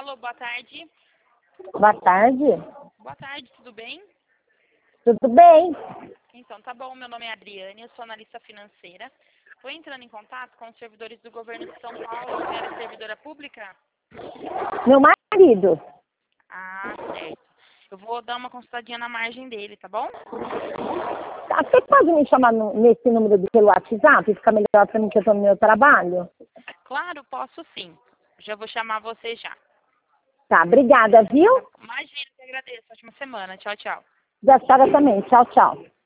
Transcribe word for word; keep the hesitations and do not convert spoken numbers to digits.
Alô, boa tarde. Boa tarde. Boa tarde, tudo bem? Tudo bem? Então, tá bom. Meu nome é Adriane, eu sou analista financeira. Estou entrando em contato com os servidores do governo de São Paulo. Você era servidora pública? Meu marido. Ah, certo. Eu vou dar uma consultadinha na margem dele, tá bom? Ah, Você pode me chamar no- nesse número do pelo WhatsApp? Fica melhor para mim que eu estou no meu trabalho? Claro, posso sim. Já vou chamar você já. Tá, obrigada, viu? Imagina, que agradeço. Ótima semana. Tchau, tchau. Da senhora também. Tchau, tchau.